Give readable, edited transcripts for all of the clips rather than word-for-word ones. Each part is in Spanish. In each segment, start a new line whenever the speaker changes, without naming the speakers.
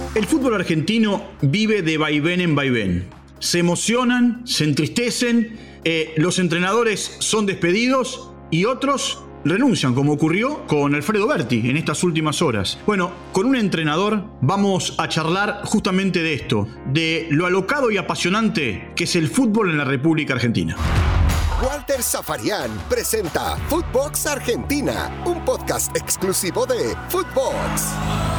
El fútbol argentino vive de vaivén en vaivén. Se emocionan, se entristecen, los entrenadores son despedidos y otros renuncian, como ocurrió con Alfredo Berti en estas últimas horas. Bueno, con un entrenador vamos a charlar justamente de esto, de lo alocado y apasionante que es el fútbol en la República Argentina.
Walter Zafarian presenta Footbox Argentina, un podcast exclusivo de Footbox.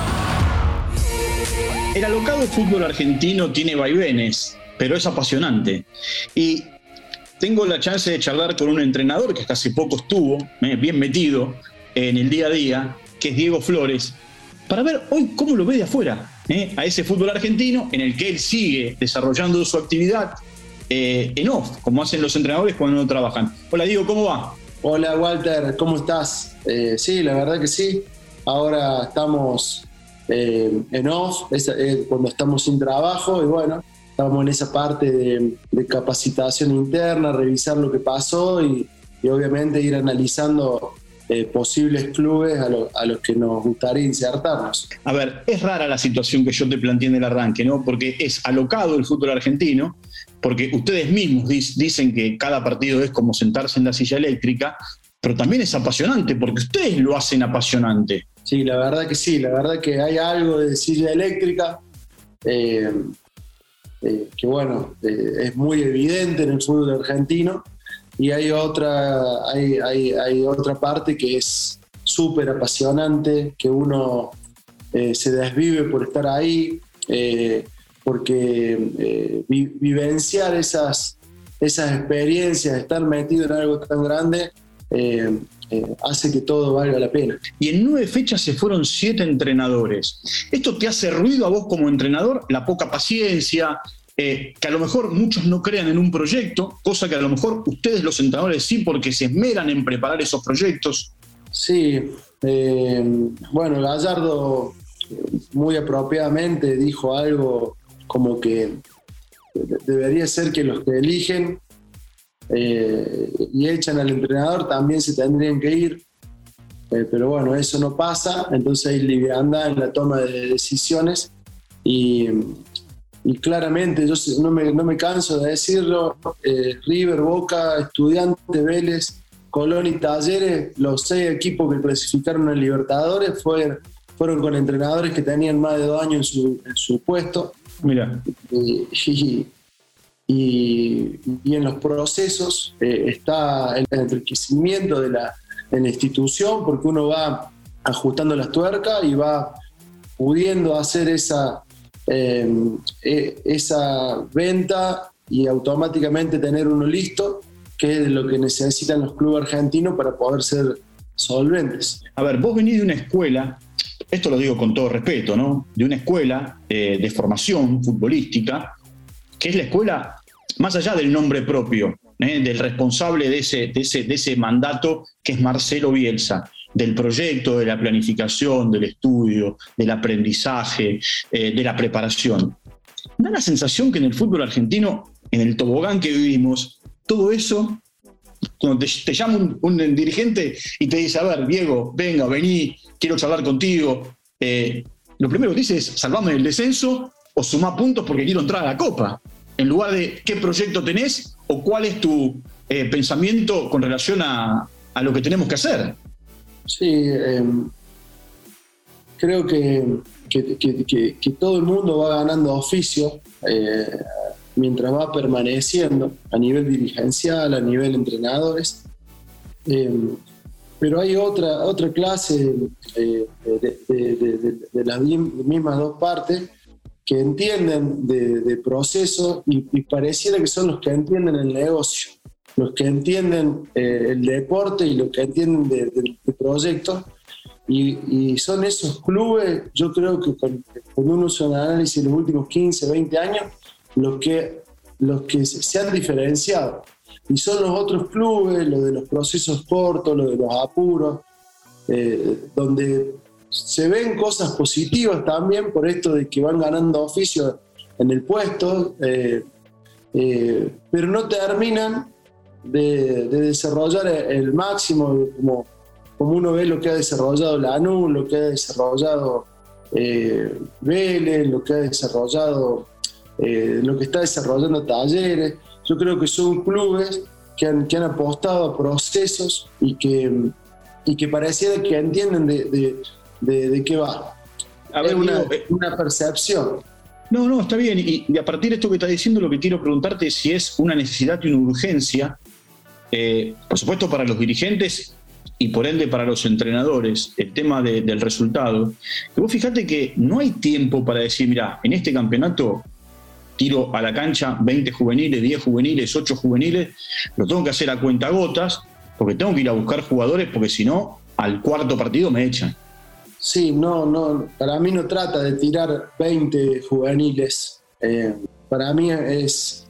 El alocado fútbol argentino tiene vaivenes, pero es apasionante. Y tengo la chance de charlar con un entrenador que hasta hace poco estuvo bien metido en el día a día, que es Diego Flores, para ver hoy cómo lo ve de afuera, a ese fútbol argentino en el que él sigue desarrollando su actividad en off, como hacen los entrenadores cuando no trabajan. Hola Diego, ¿cómo va?
Hola Walter, ¿cómo estás? Sí, la verdad que sí. Ahora estamos en off, cuando estamos sin trabajo, y bueno, estamos en esa parte de capacitación interna, revisar lo que pasó y obviamente ir analizando posibles clubes a los que nos gustaría insertarnos.
A ver, es rara la situación que yo te planteé en el arranque, ¿no? Porque es alocado el fútbol argentino, porque ustedes mismos dicen que cada partido es como sentarse en la silla eléctrica, pero también es apasionante, porque ustedes lo hacen apasionante.
Sí, la verdad que sí, la verdad que hay algo de silla eléctrica que bueno, es muy evidente en el fútbol argentino, y hay otra parte que es súper apasionante, que uno se desvive por estar ahí, porque vivenciar esas experiencias, estar metido en algo tan grande, hace que todo valga la pena.
Y en 9 fechas se fueron 7 entrenadores. ¿Esto te hace ruido a vos como entrenador? La poca paciencia, que a lo mejor muchos no crean en un proyecto, cosa que a lo mejor ustedes los entrenadores sí, porque se esmeran en preparar esos proyectos.
Sí, bueno, Gallardo muy apropiadamente dijo algo como que debería ser que los que eligen y echan al entrenador también se tendrían que ir, pero bueno, eso no pasa, entonces hay liviandad en la toma de decisiones y claramente yo no me canso de decirlo, River, Boca, Estudiantes, Vélez, Colón y Talleres, los 6 equipos que clasificaron a Libertadores fueron con entrenadores que tenían más de 2 años en su puesto.
Mira.
Y en los procesos está el enriquecimiento de la institución, porque uno va ajustando las tuercas y va pudiendo hacer esa venta y automáticamente tener uno listo, que es lo que necesitan los clubes argentinos para poder ser solventes.
A ver, vos venís de una escuela, esto lo digo con todo respeto, ¿no? De una escuela de formación futbolística, que es la escuela, más allá del nombre propio, del responsable de ese mandato, que es Marcelo Bielsa, del proyecto, de la planificación, del estudio, del aprendizaje, de la preparación. Da la sensación que en el fútbol argentino, en el tobogán que vivimos, todo eso, cuando te llama un dirigente y te dice, a ver, Diego, venga, vení, quiero charlar contigo, lo primero que dice es, salvame del descenso o sumá puntos porque quiero entrar a la Copa, en lugar de qué proyecto tenés o cuál es tu pensamiento con relación a lo que tenemos que hacer.
Sí, creo que todo el mundo va ganando oficio mientras va permaneciendo a nivel dirigencial, a nivel entrenadores, pero hay otra clase de las mismas dos partes que entienden de proceso y pareciera que son los que entienden el negocio, los que entienden el deporte y los que entienden de proyectos, y son esos clubes, yo creo que con uno hace un análisis de los últimos 15, 20 años, los que se han diferenciado, y son los otros clubes, los de los procesos cortos, los de los apuros, donde se ven cosas positivas también por esto de que van ganando oficio en el puesto, pero no terminan de desarrollar el máximo, como uno ve lo que ha desarrollado Lanús, lo que ha desarrollado Vélez, lo que ha desarrollado, lo que está desarrollando Talleres. Yo creo que son clubes que han apostado a procesos y que pareciera que entienden de qué va.
A ver,
es una percepción.
No, está bien. Y a partir de esto que estás diciendo, lo que quiero preguntarte es si es una necesidad y una urgencia, por supuesto para los dirigentes y por ende para los entrenadores, el tema del resultado. Que vos fijate que no hay tiempo para decir, mira, en este campeonato tiro a la cancha 20 juveniles, 10 juveniles, 8 juveniles, lo tengo que hacer a cuentagotas, porque tengo que ir a buscar jugadores, porque si no, al cuarto partido me echan.
Sí, no, para mí no trata de tirar 20 juveniles. Para mí es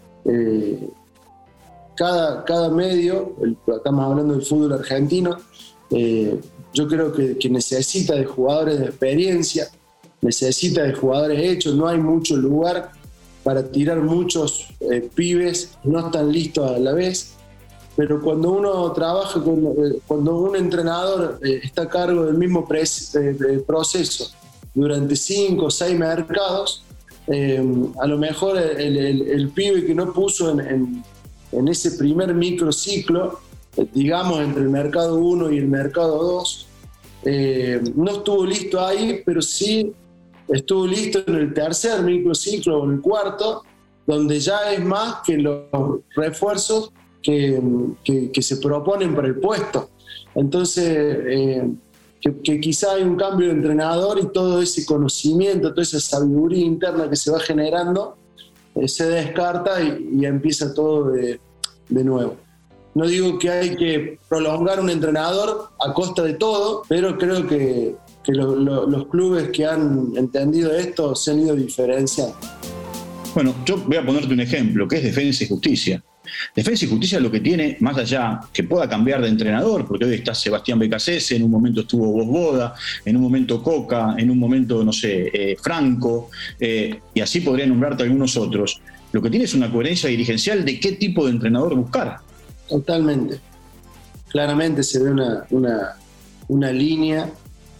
cada medio, estamos hablando del fútbol argentino, yo creo que necesita de jugadores de experiencia, necesita de jugadores hechos, no hay mucho lugar para tirar muchos pibes, no están listos a la vez, pero cuando uno trabaja, cuando un entrenador está a cargo del mismo proceso durante 5 o 6 mercados, a lo mejor el pibe que no puso en ese primer microciclo, digamos entre el mercado 1 y el mercado 2, no estuvo listo ahí, pero sí estuvo listo en el tercer microciclo o en el cuarto, donde ya es más que los refuerzos que se proponen para el puesto. Entonces, que quizá hay un cambio de entrenador y todo ese conocimiento, toda esa sabiduría interna que se va generando, se descarta y empieza todo de nuevo. No digo que hay que prolongar un entrenador a costa de todo, pero creo que los clubes que han entendido esto se han ido diferenciando.
Bueno, yo voy a ponerte un ejemplo, que es Defensa y Justicia. Defensa y Justicia lo que tiene, más allá que pueda cambiar de entrenador, porque hoy está Sebastián Becasese, en un momento estuvo Vosboda, en un momento Coca, en un momento, no sé, Franco, y así podría nombrarte algunos otros. Lo que tiene es una coherencia dirigencial de qué tipo de entrenador buscar.
Totalmente. Claramente se ve una línea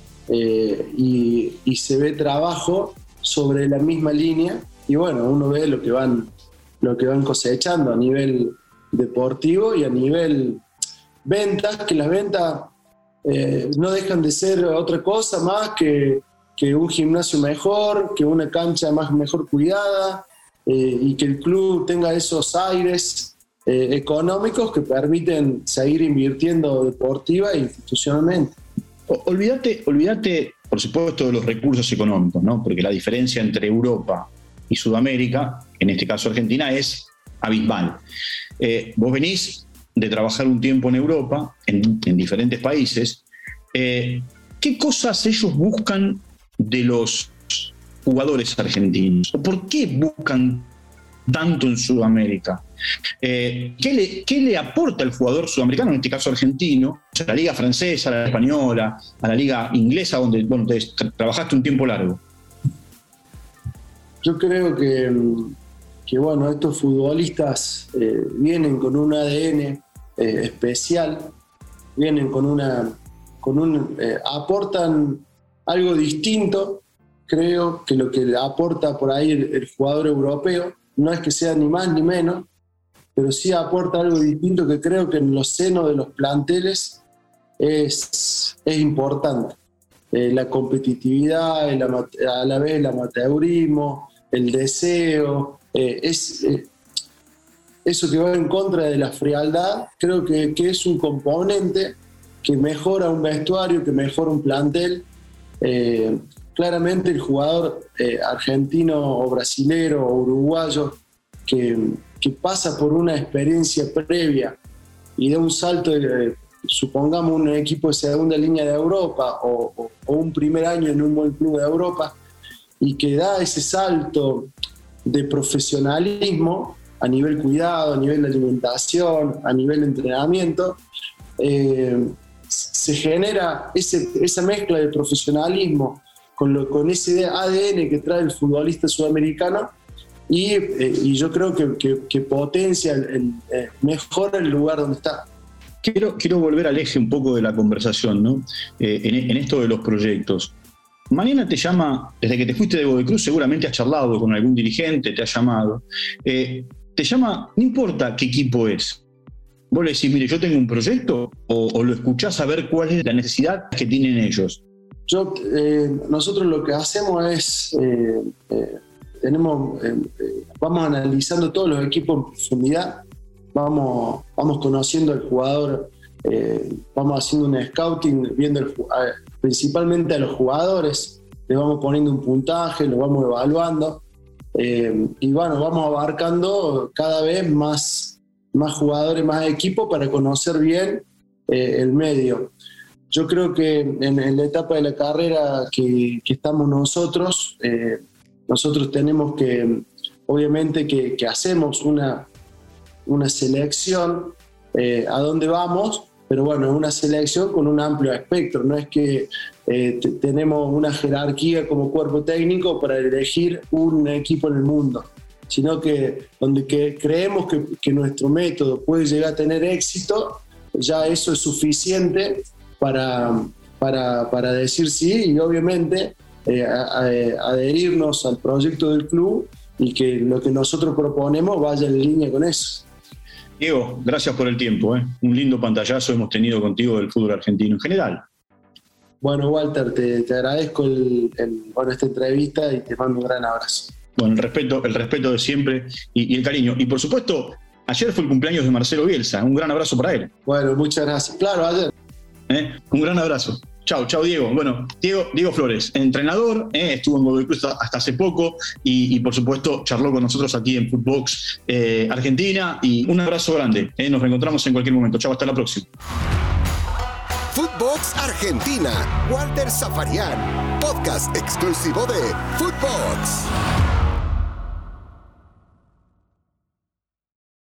y se ve trabajo sobre la misma línea, y bueno, uno ve lo que van cosechando a nivel deportivo y a nivel ventas, que las ventas no dejan de ser otra cosa más que un gimnasio mejor, que una cancha mejor cuidada, y que el club tenga esos aires económicos que permiten seguir invirtiendo deportiva e institucionalmente.
Olvídate, por supuesto, de los recursos económicos, ¿no? Porque la diferencia entre Europa y Sudamérica, en este caso Argentina, es abismal. Vos venís de trabajar un tiempo en Europa, en diferentes países. ¿Qué cosas ellos buscan de los jugadores argentinos? ¿Por qué buscan tanto en Sudamérica? ¿Qué le aporta el jugador sudamericano, en este caso argentino, a la liga francesa, a la española, a la liga inglesa, donde trabajaste un tiempo largo?
Yo creo que bueno, estos futbolistas vienen con un ADN especial, vienen aportan algo distinto. Creo que lo que aporta por ahí el jugador europeo no es que sea ni más ni menos, pero sí aporta algo distinto que creo que en los senos de los planteles es importante. La competitividad, a la vez el amateurismo, el deseo, eso que va en contra de la frialdad, creo que es un componente que mejora un vestuario, que mejora un plantel. Claramente el jugador argentino o brasilero o uruguayo que pasa por una experiencia previa y da un salto, supongamos un equipo de segunda línea de Europa o un primer año en un buen club de Europa, y que da ese salto de profesionalismo a nivel cuidado, a nivel de alimentación, a nivel de entrenamiento, se genera esa mezcla de profesionalismo con ese ADN que trae el futbolista sudamericano, y yo creo que potencia, mejora el lugar donde está.
Quiero volver al eje un poco de la conversación, ¿no? En esto de los proyectos. mañana te llama, desde que te fuiste de Godoy Cruz, seguramente has charlado con algún dirigente, te ha llamado. Te llama, no importa qué equipo es. Vos le decís, mire, yo tengo un proyecto, o lo escuchás a ver cuál es la necesidad que tienen ellos.
Nosotros lo que hacemos es, vamos analizando todos los equipos en profundidad, vamos conociendo al jugador, vamos haciendo un scouting, viendo principalmente a los jugadores, le vamos poniendo un puntaje, lo vamos evaluando, y bueno, vamos abarcando cada vez más jugadores, más equipos para conocer bien el medio. Yo creo que en la etapa de la carrera que estamos nosotros tenemos que, obviamente que hacemos una selección a dónde vamos, pero bueno, es una selección con un amplio espectro, no es que tenemos una jerarquía como cuerpo técnico para elegir un equipo en el mundo, sino que donde creemos que nuestro método puede llegar a tener éxito, ya eso es suficiente para decir sí, y obviamente adherirnos al proyecto del club y que lo que nosotros proponemos vaya en línea con eso.
Diego, gracias por el tiempo. Un lindo pantallazo hemos tenido contigo del fútbol argentino en general.
Bueno, Walter, te agradezco esta entrevista y te mando un gran abrazo. Bueno,
el respeto de siempre y el cariño. Y por supuesto, ayer fue el cumpleaños de Marcelo Bielsa. Un gran abrazo para él.
Bueno, muchas gracias. Claro, ayer.
Un gran abrazo. Chau, Diego. Bueno, Diego Flores, entrenador, estuvo en Godoy Cruz hasta hace poco y por supuesto charló con nosotros aquí en Footbox Argentina, y un abrazo grande. Nos reencontramos en cualquier momento. Chau, hasta la próxima.
Footbox Argentina, Walter Safarian, podcast exclusivo de Footbox.